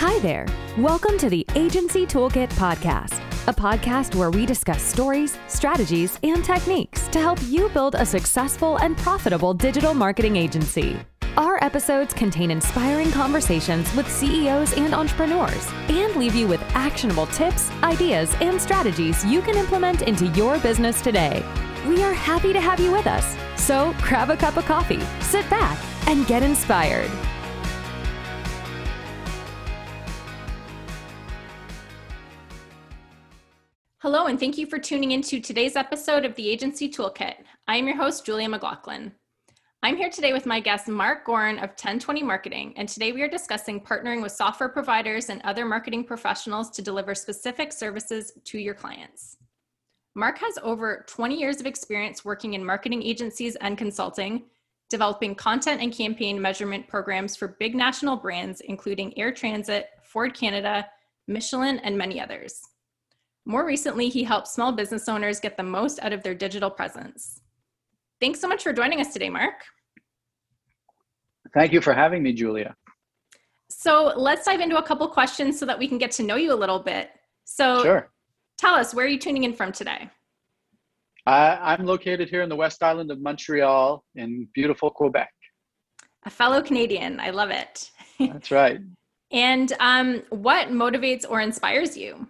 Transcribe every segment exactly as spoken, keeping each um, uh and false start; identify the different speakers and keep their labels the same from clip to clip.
Speaker 1: Hi there. Welcome to the Agency Toolkit Podcast, a podcast where we discuss stories, strategies, and techniques to help you build a successful and profitable digital marketing agency. Our episodes contain inspiring conversations with C E Os and entrepreneurs and leave you with actionable tips, ideas, and strategies you can implement into your business today. We are happy to have you with us. So grab a cup of coffee, sit back, and get inspired.
Speaker 2: Hello, and thank you for tuning into today's episode of the Agency Toolkit. I am your host, Julia McLaughlin. I'm here today with my guest, Mark Gorin of ten twenty Marketing, and today we are discussing partnering with software providers and other marketing professionals to deliver specific services to your clients. Mark has over twenty years of experience working in marketing agencies and consulting, developing content and campaign measurement programs for big national brands, including Air Transit, Ford Canada, Michelin, and many others. More recently, he helps small business owners get the most out of their digital presence. Thanks so much for joining us today, Mark.
Speaker 3: Thank you for having me, Julia.
Speaker 2: So let's dive into a couple questions so that we can get to know you a little bit. So
Speaker 3: Sure.
Speaker 2: Tell us, where are you tuning in from today?
Speaker 3: Uh, I'm located here in the West Island of Montreal in beautiful Quebec.
Speaker 2: A fellow Canadian. I love it.
Speaker 3: That's right.
Speaker 2: And um, what motivates or inspires you?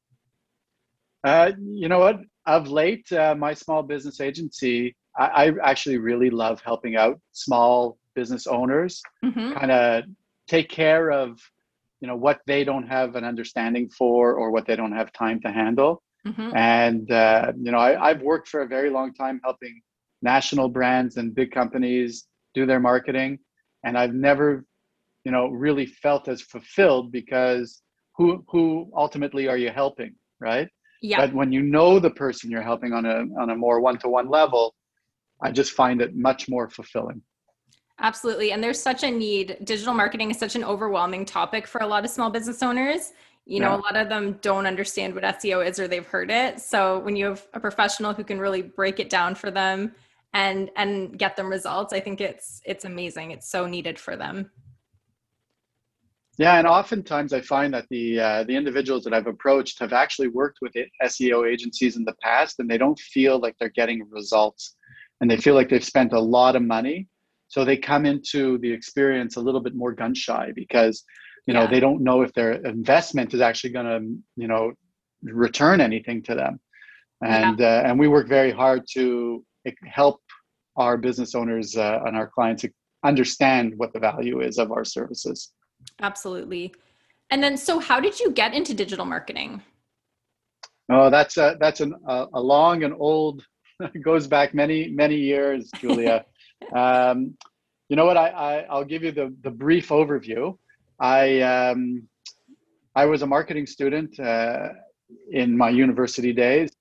Speaker 3: Uh, you know what? Of late, uh, my small business agency, I, I actually really love helping out small business owners,
Speaker 2: Mm-hmm.
Speaker 3: kind of take care of, you know, what they don't have an understanding for or what they don't have time to handle.
Speaker 2: Mm-hmm.
Speaker 3: And, uh, you know, I, I've worked for a very long time helping national brands and big companies do their marketing. And I've never, you know, really felt as fulfilled because who, who ultimately are you helping, right?
Speaker 2: Yeah.
Speaker 3: But when you know the person you're helping on a on a more one-to-one level, I just find it much more fulfilling.
Speaker 2: Absolutely. And there's such a need. Digital marketing is such an overwhelming topic for a lot of small business owners. You know,
Speaker 3: Yeah.
Speaker 2: a lot of them don't understand what S E O is or they've heard it. So when you have a professional who can really break it down for them and and get them results, I think it's it's amazing. It's so needed for them.
Speaker 3: Yeah, and oftentimes I find that the uh, the individuals that I've approached have actually worked with S E O agencies in the past, and they don't feel like they're getting results, and they feel like they've spent a lot of money. So they come into the experience a little bit more gun shy because, you know,
Speaker 2: Yeah.
Speaker 3: they don't know if their investment is actually going to, you know, return anything to them. And uh, and we work very hard to help our business owners uh, and our clients understand what the value is of our services.
Speaker 2: Absolutely. And then, so how did you get into digital marketing?
Speaker 3: Oh, that's a, that's an, a, a long and old, goes back many, many years, Julia. um, you know what, I, I, I'll give you the, the brief overview. I, um, I was a marketing student uh, in my university days.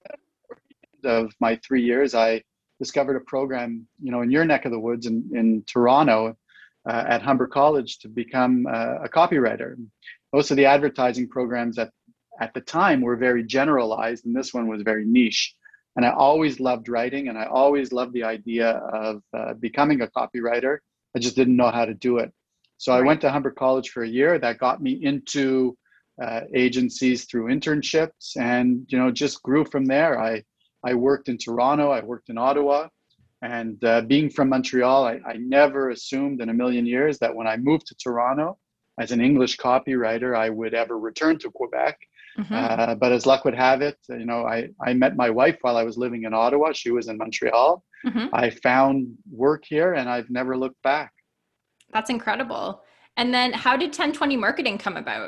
Speaker 3: Of my three years, I discovered a program, you know, in your neck of the woods in, in Toronto, Uh, at Humber College to become uh, a copywriter. Most of the advertising programs at, at the time were very generalized, and this one was very niche. And I always loved writing, and I always loved the idea of uh, becoming a copywriter. I just didn't know how to do it. So I
Speaker 2: Right.
Speaker 3: went to Humber College for a year. That got me into uh, agencies through internships, and you know, just grew from there. I I worked in Toronto, I worked in Ottawa. And uh, being from Montreal, I, I never assumed in a million years that when I moved to Toronto as an English copywriter, I would ever return to Quebec.
Speaker 2: Mm-hmm.
Speaker 3: Uh, but as luck would have it, you know, I, I met my wife while I was living in Ottawa. She was in Montreal.
Speaker 2: Mm-hmm.
Speaker 3: I found work here and I've never looked back.
Speaker 2: That's incredible. And then how did ten twenty Marketing come about?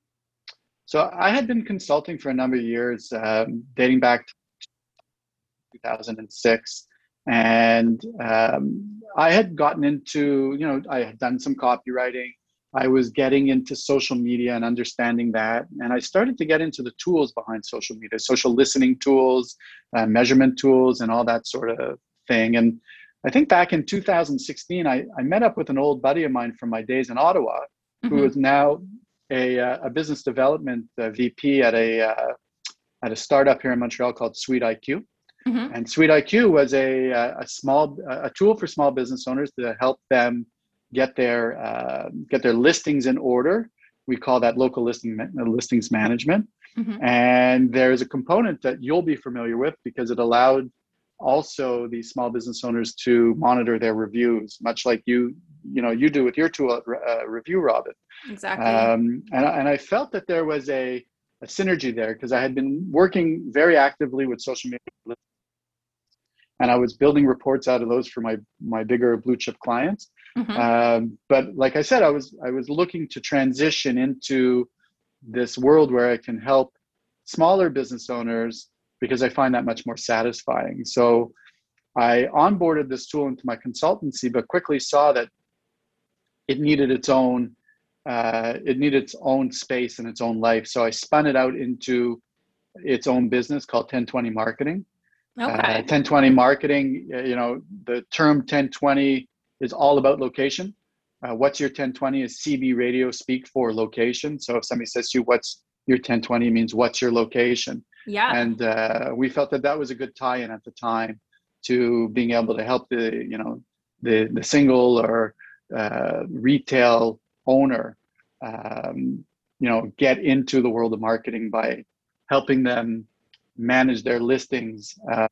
Speaker 3: So I had been consulting for a number of years, um, dating back to two thousand six. And um, I had gotten into, you know, I had done some copywriting. I was getting into social media and understanding that. And I started to get into the tools behind social media, social listening tools, uh, measurement tools, and all that sort of thing. And I think back in two thousand sixteen, I, I met up with an old buddy of mine from my days in Ottawa,
Speaker 2: Mm-hmm.
Speaker 3: who is now a, a business development uh, V P at a, uh, at a startup here in Montreal called Sweet I Q.
Speaker 2: Mm-hmm.
Speaker 3: And Sweet I Q was a, a small a tool for small business owners to help them get their uh, get their listings in order we call that local listing listings management.
Speaker 2: Mm-hmm.
Speaker 3: And there's a component that you'll be familiar with because it allowed also these small business owners to monitor their reviews, much like you, you know, you do with your tool, uh, Review Robin.
Speaker 2: Exactly.
Speaker 3: Um, and, and I felt that there was a, a synergy there because I had been working very actively with social media, and I was building reports out of those for my my bigger blue chip clients.
Speaker 2: Mm-hmm.
Speaker 3: Um, but like I said, I was I was looking to transition into this world where I can help smaller business owners because I find that much more satisfying. So I onboarded this tool into my consultancy, but quickly saw that it needed its own uh, it needed its own space and its own life. So I spun it out into its own business called ten twenty Marketing.
Speaker 2: Okay.
Speaker 3: Uh, ten twenty Marketing, you know, the term ten twenty is all about location. Uh, what's your ten twenty is C B radio speak for location. So if somebody says to you, what's your ten twenty, means what's your location?
Speaker 2: Yeah.
Speaker 3: And uh, we felt that that was a good tie-in at the time to being able to help the, you know, the, the single or uh, retail owner, um, you know, get into the world of marketing by helping them manage their listings, uh,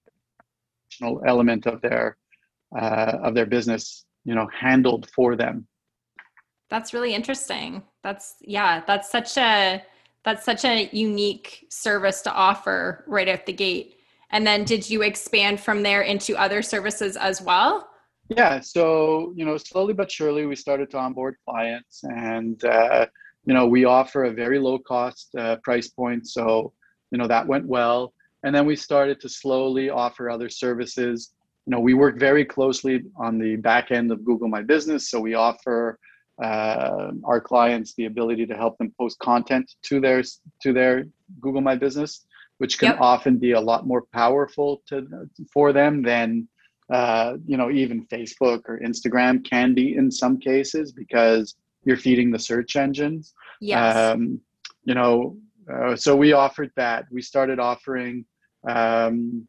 Speaker 3: element of their uh, of their business, you know, handled for them.
Speaker 2: That's really interesting. That's yeah. That's such a that's such a unique service to offer right out the gate. And then, did you expand from there into other services as well?
Speaker 3: Yeah. So you know, slowly but surely, we started to onboard clients, and uh, you know, we offer a very low cost uh, price point. So you know, that went well. And then we started to slowly offer other services. You know, we work very closely on the back end of Google My Business. So we offer uh, our clients the ability to help them post content to their, to their Google My Business, which can
Speaker 2: Yep.
Speaker 3: often be a lot more powerful to, for them than, uh, you know, even Facebook or Instagram can be in some cases because you're feeding the search engines.
Speaker 2: Yes.
Speaker 3: Um, you know, Uh, so we offered that. We started offering, um,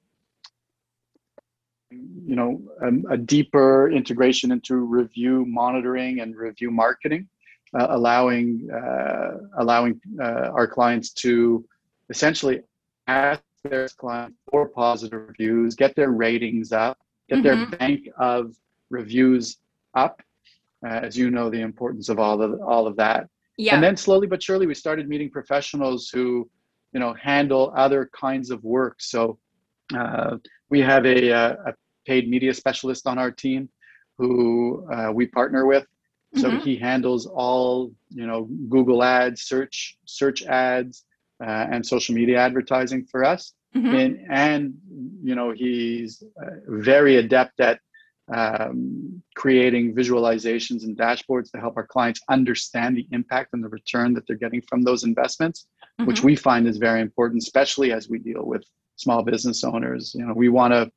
Speaker 3: you know, a, a deeper integration into review monitoring and review marketing, uh, allowing uh, allowing uh, our clients to essentially ask their clients for positive reviews, get their ratings up, get
Speaker 2: Mm-hmm.
Speaker 3: their bank of reviews up. Uh, as you know, the importance of all of all of that.
Speaker 2: Yeah.
Speaker 3: And then slowly but surely, we started meeting professionals who, you know, handle other kinds of work. So uh, we have a, a paid media specialist on our team who uh, we partner with. So
Speaker 2: Mm-hmm.
Speaker 3: he handles all, you know, Google ads, search, search ads, uh, and social media advertising for us.
Speaker 2: Mm-hmm.
Speaker 3: And, and, you know, he's uh, very adept at Um, creating visualizations and dashboards to help our clients understand the impact and the return that they're getting from those investments,
Speaker 2: Mm-hmm.
Speaker 3: which we find is very important, especially as we deal with small business owners. You know, we want to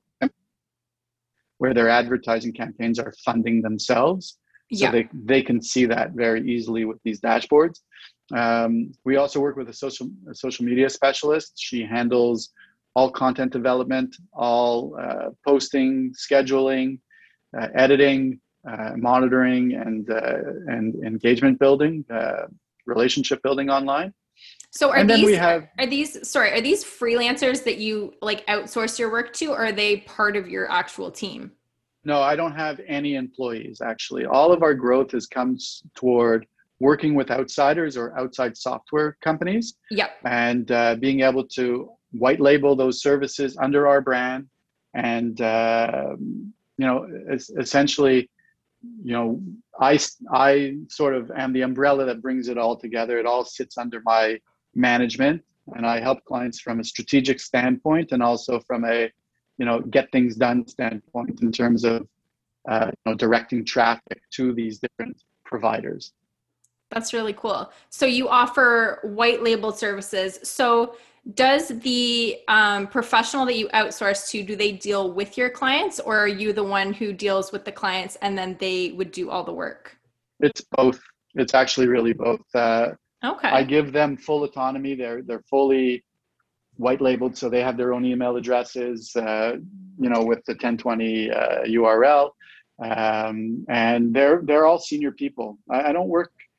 Speaker 3: where their advertising campaigns are funding themselves, so
Speaker 2: Yeah.
Speaker 3: they they can see that very easily with these dashboards. Um, we also work with a social a social media specialist. She handles all content development, all uh, posting, scheduling, Uh, editing, uh, monitoring, and uh, and engagement building, uh, relationship building online.
Speaker 2: So are
Speaker 3: And then
Speaker 2: these
Speaker 3: we have-
Speaker 2: are these sorry are these freelancers that you like outsource your work to, or are they part of your actual team?
Speaker 3: No, I don't have any employees actually. All of our growth has comes toward working with outsiders or outside software companies.
Speaker 2: Yep.
Speaker 3: And uh, being able to white label those services under our brand and. Uh, you know, essentially, you know, I, I sort of am the umbrella that brings it all together. It all sits under my management, and I help clients from a strategic standpoint and also from a, you know, get things done standpoint in terms of, uh, you know, directing traffic to these different providers.
Speaker 2: That's really cool. So you offer white label services. So does the um, professional that you outsource to, do they deal with your clients, or are you the one who deals with the clients and then they would do all the work?
Speaker 3: It's both. It's actually really both. Uh,
Speaker 2: Okay.
Speaker 3: I give them full autonomy. They're they're fully white labeled, so they have their own email addresses, uh, you know, with the ten twenty uh, U R L, um, and they're they're all senior people. I, I don't work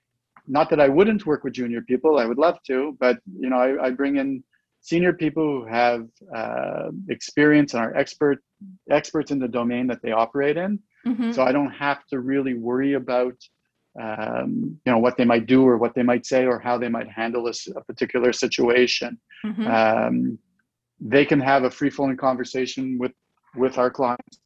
Speaker 3: not that I wouldn't work with junior people, I would love to, but you know, I, I bring in senior people who have uh, experience and are expert experts in the domain that they operate in.
Speaker 2: Mm-hmm.
Speaker 3: So I don't have to really worry about um, you know, what they might do or what they might say or how they might handle a, a particular situation.
Speaker 2: Mm-hmm.
Speaker 3: Um, they can have a free-flowing conversation with with our clients.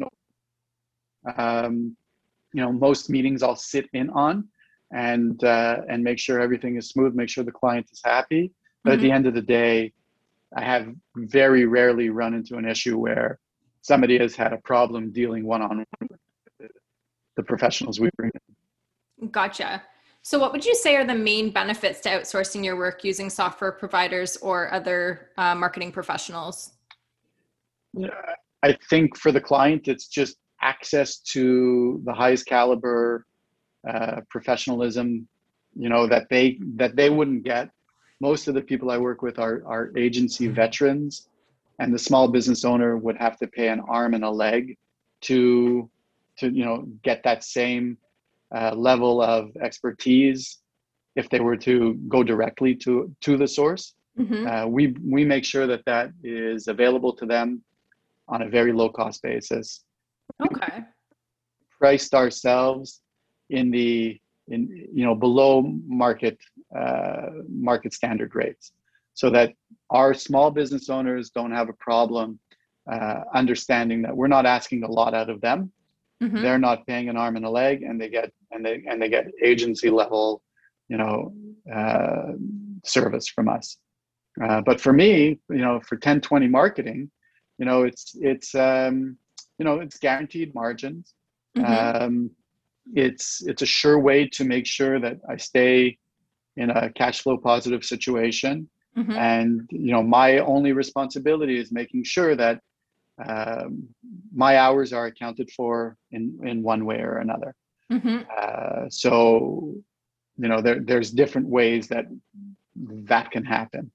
Speaker 3: Um, you know, most meetings I'll sit in on and uh, and make sure everything is smooth, make sure the client is happy. But
Speaker 2: Mm-hmm.
Speaker 3: at the end of the day, I have very rarely run into an issue where somebody has had a problem dealing one-on-one with the professionals we bring in.
Speaker 2: Gotcha. So what would you say are the main benefits to outsourcing your work using software providers or other uh, marketing professionals?
Speaker 3: Yeah, I think for the client, it's just access to the highest caliber uh, professionalism, you know, that they that they wouldn't get. Most of the people I work with are, are agency veterans, and the small business owner would have to pay an arm and a leg to, to you know, get that same uh, level of expertise if they were to go directly to, to the source.
Speaker 2: Mm-hmm.
Speaker 3: Uh, we, we make sure that that is available to them on a very low cost basis.
Speaker 2: Okay.
Speaker 3: Priced ourselves in the, in, you know, below market uh, market standard rates, so that our small business owners don't have a problem uh, understanding that we're not asking a lot out of them.
Speaker 2: Mm-hmm.
Speaker 3: They're not paying an arm and a leg, and they get and they and they get agency level, you know, uh, service from us. Uh, but for me, you know, for ten twenty marketing, you know, it's it's um, you know, it's guaranteed margins.
Speaker 2: Mm-hmm.
Speaker 3: Um, it's it's a sure way to make sure that I stay in a cash flow positive situation.
Speaker 2: Mm-hmm.
Speaker 3: And, you know, my only responsibility is making sure that um, my hours are accounted for in, in one way or another.
Speaker 2: Mm-hmm.
Speaker 3: Uh, so, you know, there, there's different ways that that can happen.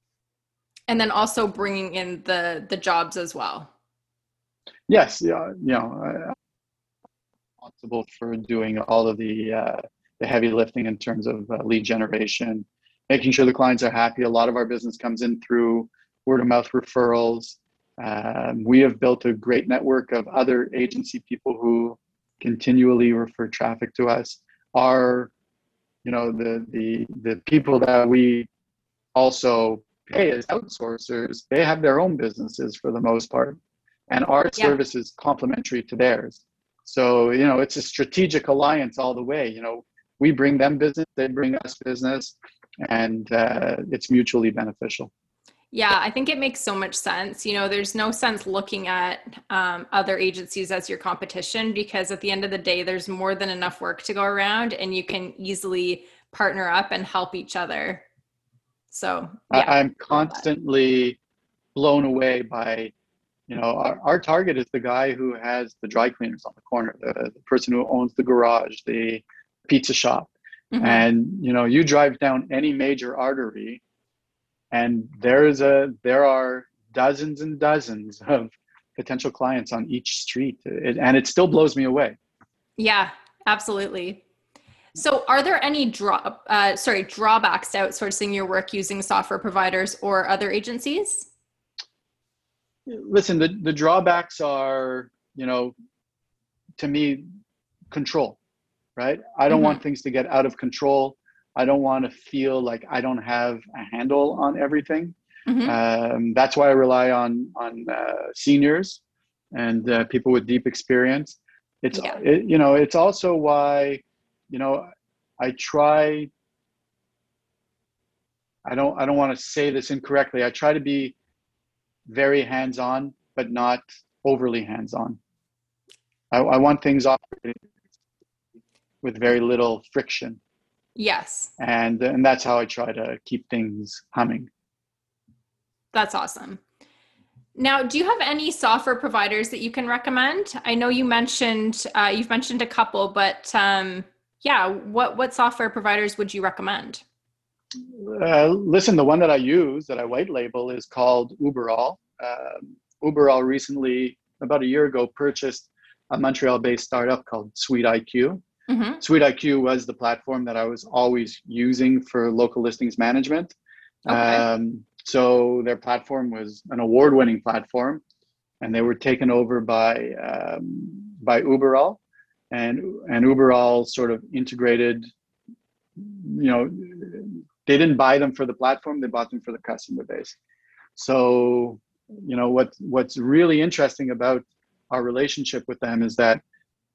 Speaker 2: And then also bringing in the, the jobs as well.
Speaker 3: Yes. Yeah. You know, I'm responsible for doing all of the, uh, the heavy lifting in terms of uh, lead generation, making sure the clients are happy. A lot of our business comes in through word of mouth referrals. Um, we have built a great network of other agency people who continually refer traffic to us. Our, you know, the the the people that we also pay as outsourcers, they have their own businesses for the most part, and our
Speaker 2: Yeah.
Speaker 3: service is complementary to theirs. So, you know, it's a strategic alliance all the way. You know, we bring them business, they bring us business, and uh, it's mutually beneficial.
Speaker 2: Yeah, I think it makes so much sense. You know, there's no sense looking at um, other agencies as your competition, because at the end of the day, there's more than enough work to go around, and you can easily partner up and help each other. So yeah.
Speaker 3: I, I'm constantly blown away by, you know, our, our target is the guy who has the dry cleaners on the corner, the, the person who owns the garage, the pizza shop.
Speaker 2: Mm-hmm.
Speaker 3: And, you know, you drive down any major artery and there's a, there are dozens and dozens of potential clients on each street. It, and it still blows me away.
Speaker 2: Yeah, absolutely. So are there any draw, uh, sorry, drawbacks to outsourcing your work using software providers or other agencies?
Speaker 3: Listen, the, the drawbacks are, you know, to me, control, right? I don't
Speaker 2: Mm-hmm.
Speaker 3: want things to get out of control. I don't want to feel like I don't have a handle on everything.
Speaker 2: Mm-hmm.
Speaker 3: Um, that's why I rely on on uh, seniors and uh, people with deep experience. It's
Speaker 2: Yeah.
Speaker 3: it, you know, it's also why, you know, I try. I don't I don't want to say this incorrectly. I try to be very hands-on, but not overly hands-on. I, I want things operating with very little friction.
Speaker 2: Yes.
Speaker 3: And and that's how I try to keep things humming.
Speaker 2: That's awesome. Now, do you have any software providers that you can recommend? I know you mentioned, uh, you've mentioned a couple, but um, yeah, what, what software providers would you recommend?
Speaker 3: Uh, listen, the one that I use, that I white label, is called Uberall. Um, Uberall recently, about a year ago, purchased a Montreal-based startup called Sweet I Q.
Speaker 2: Mm-hmm.
Speaker 3: SuiteIQ was the platform that I was always using for local listings management.
Speaker 2: Okay.
Speaker 3: Um, so their platform was an award-winning platform, and they were taken over by um, by Uberall, and and Uberall sort of integrated. You know, they didn't buy them for the platform; they bought them for the customer base. So, you know, what what's really interesting about our relationship with them is that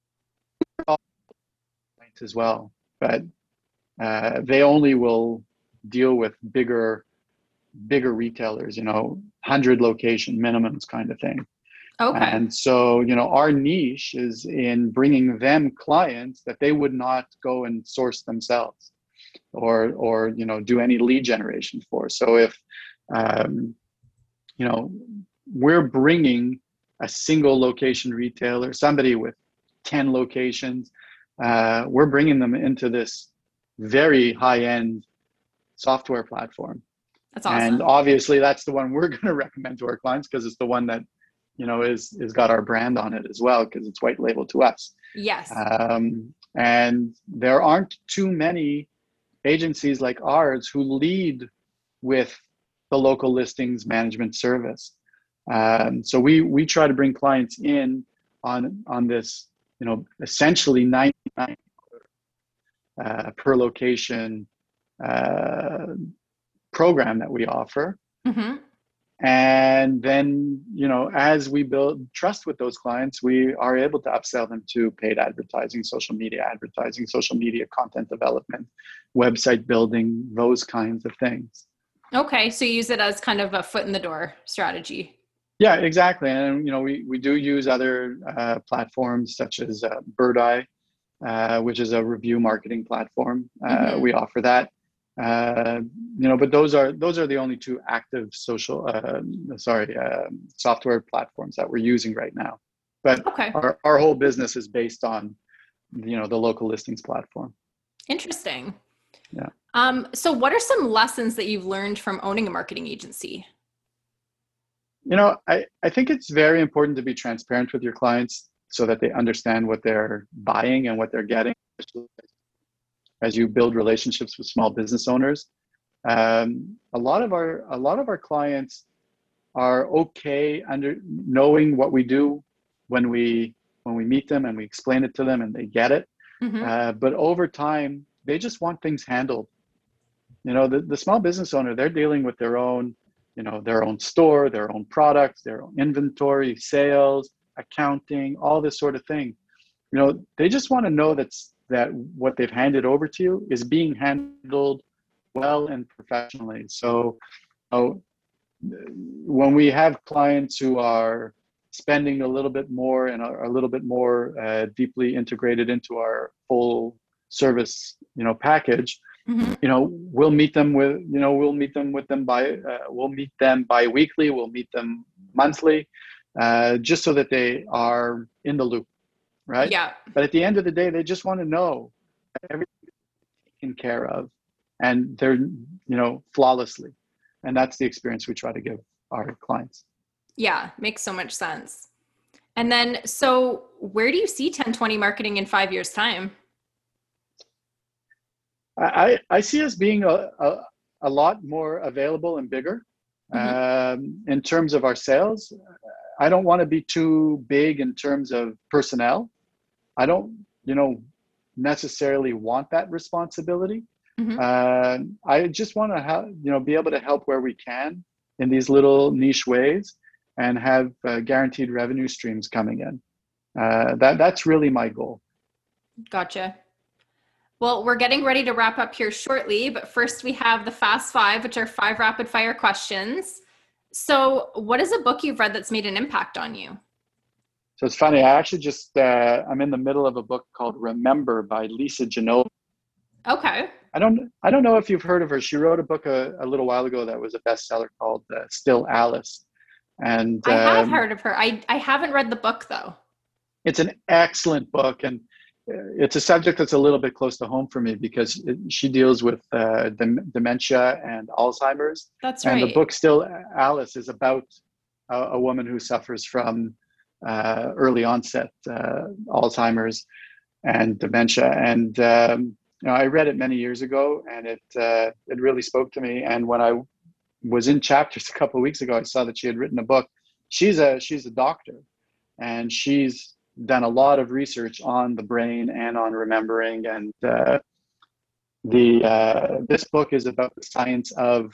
Speaker 3: as well, but uh, they only will deal with bigger bigger retailers, you know, one hundred location minimums kind of thing.
Speaker 2: Okay.
Speaker 3: And so, you know, our niche is in bringing them clients that they would not go and source themselves, or, or you know, do any lead generation for. So if, um, you know, we're bringing a single location retailer, somebody with ten locations, uh, we're bringing them into this very high-end software platform.
Speaker 2: That's awesome.
Speaker 3: And obviously that's the one we're going to recommend to our clients, because it's the one that, you know, is is got our brand on it as well, because it's white label to us.
Speaker 2: Yes.
Speaker 3: Um, and there aren't too many agencies like ours who lead with the local listings management service. Um, so we we try to bring clients in on on this, you know, essentially ninety-nine uh, per location uh, program that we offer.
Speaker 2: Mm-hmm.
Speaker 3: And then, you know, as we build trust with those clients, we are able to upsell them to paid advertising, social media advertising, social media content development, website building, those kinds of things.
Speaker 2: Okay. So you use it as kind of a foot in the door strategy.
Speaker 3: Yeah, exactly. And, you know, we, we do use other uh, platforms such as uh, Birdeye, uh, which is a review marketing platform. Uh,
Speaker 2: Mm-hmm.
Speaker 3: We offer that. Uh, you know, but those are those are the only two active social, uh, sorry, uh, software platforms that we're using right now. But
Speaker 2: Okay.
Speaker 3: our, our whole business is based on, you know, the local listings platform.
Speaker 2: Interesting.
Speaker 3: Yeah.
Speaker 2: Um, so what are some lessons that you've learned from owning a marketing agency?
Speaker 3: You know, I, I think it's very important to be transparent with your clients so that they understand what they're buying and what they're getting. As you build relationships with small business owners, um, a lot of our a lot of our clients are okay under knowing what we do when we when we meet them and we explain it to them and they get it.
Speaker 2: Mm-hmm.
Speaker 3: Uh, but over time, they just want things handled. You know, the, the small business owner, they're dealing with their own, you know, their own store, their own products, their own inventory, sales, accounting, all this sort of thing. You know, they just want to know that's that what they've handed over to you is being handled well and professionally. So, oh, when we have clients who are spending a little bit more and are a little bit more uh, deeply integrated into our full service, you know, package,
Speaker 2: Mm-hmm.
Speaker 3: you know, we'll meet them with, you know, we'll meet them with them by, uh, we'll meet them bi-weekly, we'll meet them monthly, uh, just so that they are in the loop. Right.
Speaker 2: Yeah.
Speaker 3: But at the end of the day, they just want to know that everything is taken care of and they're, you know, flawlessly. And that's the experience we try to give our clients.
Speaker 2: Yeah. Makes so much sense. And then, so where do you see ten twenty marketing in five years time?
Speaker 3: I, I see us being a, a, a lot more available and bigger. Mm-hmm. um, in terms of our sales. I don't want to be too big in terms of personnel. I don't, you know, necessarily want that responsibility.
Speaker 2: Mm-hmm.
Speaker 3: Uh, I just want to have, you know, be able to help where we can in these little niche ways and have uh, guaranteed revenue streams coming in. Uh, that that's really my goal.
Speaker 2: Gotcha. Well, we're getting ready to wrap up here shortly, but first we have the Fast Five, which are five rapid fire questions. So what is a book you've read that's made an impact on you?
Speaker 3: So it's funny. I actually just, uh, I'm in the middle of a book called Remember by Lisa Genova.
Speaker 2: Okay.
Speaker 3: I don't, I don't know if you've heard of her. She wrote a book a, a little while ago that was a bestseller called uh, Still Alice. And
Speaker 2: I have
Speaker 3: um,
Speaker 2: heard of her. I, I haven't read the book though.
Speaker 3: It's an excellent book. And it's a subject that's a little bit close to home for me because it, she deals with uh, dem- dementia and Alzheimer's.
Speaker 2: That's
Speaker 3: and
Speaker 2: right.
Speaker 3: And the book Still Alice is about a, a woman who suffers from uh, early onset uh, Alzheimer's. and dementia. And um, you know, I read it many years ago, and it uh, it really spoke to me. And when I was in chapters a couple of weeks ago, I saw that she had written a book. She's a she's a doctor, and she's done a lot of research on the brain and on remembering. And uh, the uh, this book is about the science of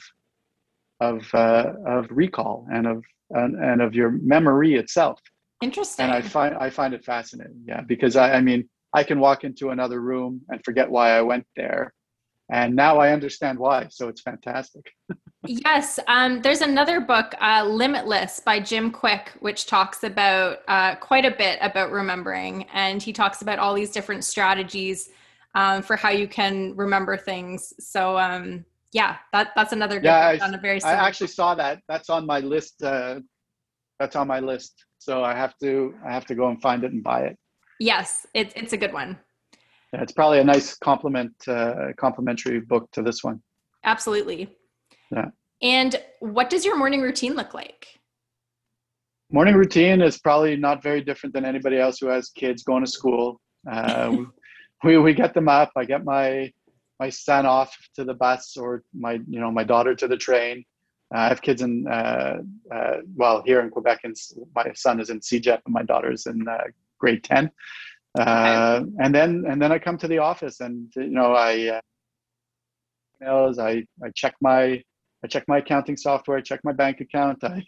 Speaker 3: of uh, of recall and of and, and of your memory itself.
Speaker 2: Interesting.
Speaker 3: And I find I find it fascinating. Yeah, because I, I mean, I can walk into another room and forget why I went there, and now I understand why. So it's fantastic.
Speaker 2: Yes. Um, there's another book, uh, Limitless by Jim Quick, which talks about uh, quite a bit about remembering. And he talks about all these different strategies um, for how you can remember things. So um, yeah, that, that's another good
Speaker 3: yeah,
Speaker 2: book
Speaker 3: I,
Speaker 2: on a very
Speaker 3: I actually saw that. That's on my list. Uh, that's on my list. So I have to I have to go and find it and buy it.
Speaker 2: Yes, it, it's a good one.
Speaker 3: Yeah, it's probably a nice complement, uh, complimentary book to this one.
Speaker 2: Absolutely.
Speaker 3: Yeah.
Speaker 2: And what does your morning routine look like?
Speaker 3: Morning routine is probably not very different than anybody else who has kids going to school. Uh, we we get them up. I get my my son off to the bus, or my you know my daughter to the train. Uh, I have kids in uh, uh, well here in Quebec, and my son is in C J E P and my daughter is in uh, grade ten. Uh, okay. And then and then I come to the office, and you know I uh, emails. I I check my I check my accounting software. I check my bank account. I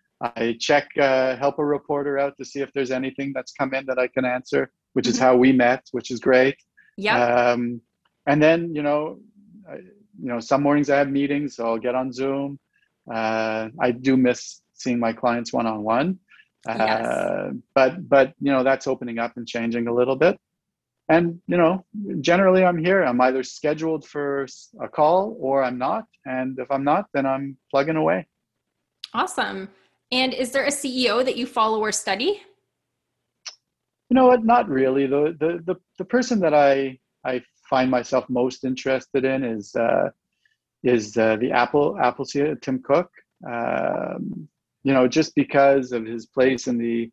Speaker 3: I check uh, help a reporter out to see if there's anything that's come in that I can answer, which mm-hmm. is how we met, which is great.
Speaker 2: Yeah.
Speaker 3: Um, and then you know, I, you know, some mornings I have meetings, so I'll get on Zoom. Uh, I do miss seeing my clients one on one,
Speaker 2: yes.
Speaker 3: but but you know that's opening up and changing a little bit. And, you know, generally I'm here. I'm either scheduled for a call or I'm not. And if I'm not, then I'm plugging away.
Speaker 2: Awesome. And is there a C E O that you follow or study?
Speaker 3: You know what? Not really. The the the, the person that I I find myself most interested in is uh, is uh, the Apple Apple C E O, Tim Cook. Um, you know, just because of his place in the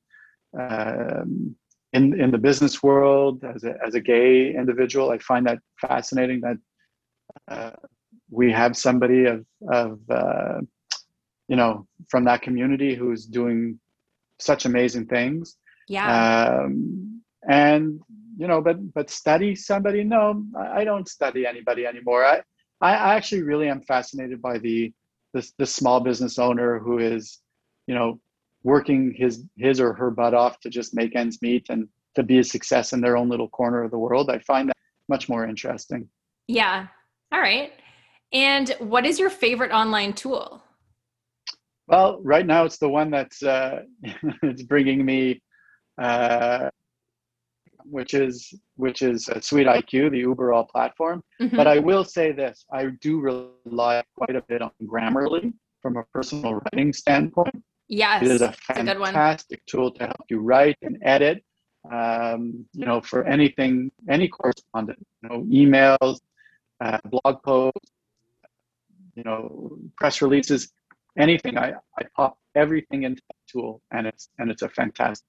Speaker 3: um, in in the business world as a as a gay individual, I find that fascinating that uh, we have somebody of of uh, you know from that community who's doing such amazing things.
Speaker 2: Yeah.
Speaker 3: Um, and you know, but but study somebody? No, I don't study anybody anymore. I I actually really am fascinated by the the, the small business owner who is, you know, working his his or her butt off to just make ends meet and to be a success in their own little corner of the world. I find that much more interesting.
Speaker 2: Yeah. All right. And what is your favorite online tool?
Speaker 3: Well, right now it's the one that's uh, it's bringing me, uh, which is which is uh, Suite I Q, the Uber All platform. Mm-hmm. But I will say this: I do rely quite a bit on Grammarly from a personal writing standpoint.
Speaker 2: Yes,
Speaker 3: it is a fantastic a tool to help you write and edit. Um, you know, for anything, any correspondence, you know, emails, uh, blog posts, you know, press releases, anything. I, I pop everything into that tool, and it's and it's a fantastic.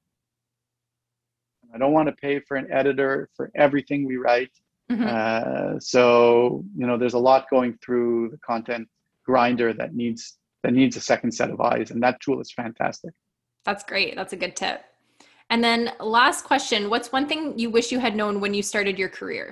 Speaker 3: I don't want to pay for an editor for everything we write. Mm-hmm. Uh, so you know, there's a lot going through the content grinder that needs that needs a second set of eyes, and that tool is fantastic.
Speaker 2: That's great. That's a good tip. And then last question, what's one thing you wish you had known when you started your career?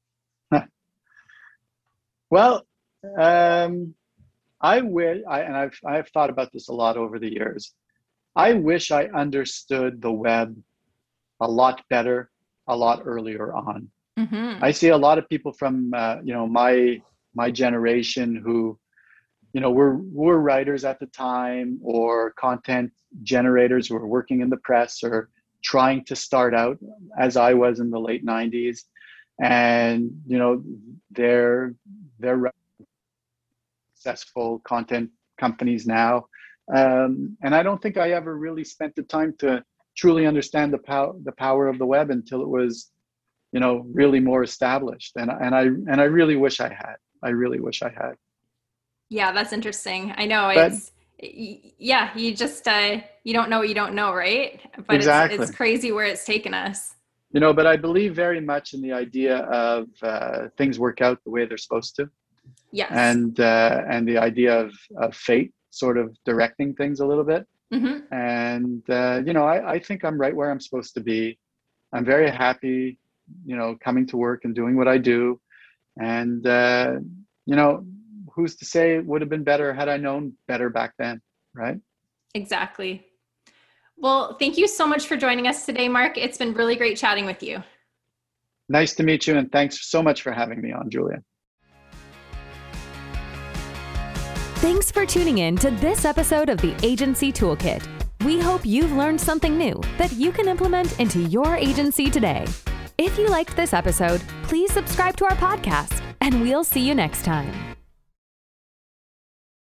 Speaker 3: Well, um, I wish, I, and I've, I've thought about this a lot over the years. I wish I understood the web a lot better, a lot earlier on. Mm-hmm. I see a lot of people from, uh, you know, my, my generation who, you know, we're, we're writers at the time, or content generators who are working in the press or trying to start out, as I was in the late nineties. And, you know, they're, they're successful content companies now. Um, and I don't think I ever really spent the time to truly understand the power, the power of the web until it was, you know, really more established. And, and I, and I really wish I had, I really wish I had.
Speaker 2: Yeah, that's interesting. I know
Speaker 3: but,
Speaker 2: it's, yeah, you just, uh, you don't know what you don't know, right? But
Speaker 3: exactly.
Speaker 2: it's, it's crazy where it's taken us.
Speaker 3: you know, but I believe very much in the idea of uh, things work out the way they're supposed to.
Speaker 2: Yes.
Speaker 3: And, uh, and the idea of, of fate sort of directing things a little bit.
Speaker 2: Mm-hmm.
Speaker 3: And, uh, you know, I, I think I'm right where I'm supposed to be. I'm very happy, you know, coming to work and doing what I do. And, uh, you know, who's to say it would have been better had I known better back then, right?
Speaker 2: Exactly. Well, thank you so much for joining us today, Mark. It's been really great chatting with you.
Speaker 3: Nice to meet you, and thanks so much for having me on, Julia.
Speaker 1: Thanks for tuning in to this episode of the Agency Toolkit. We hope you've learned something new that you can implement into your agency today. If you liked this episode, please subscribe to our podcast, and we'll see you next time.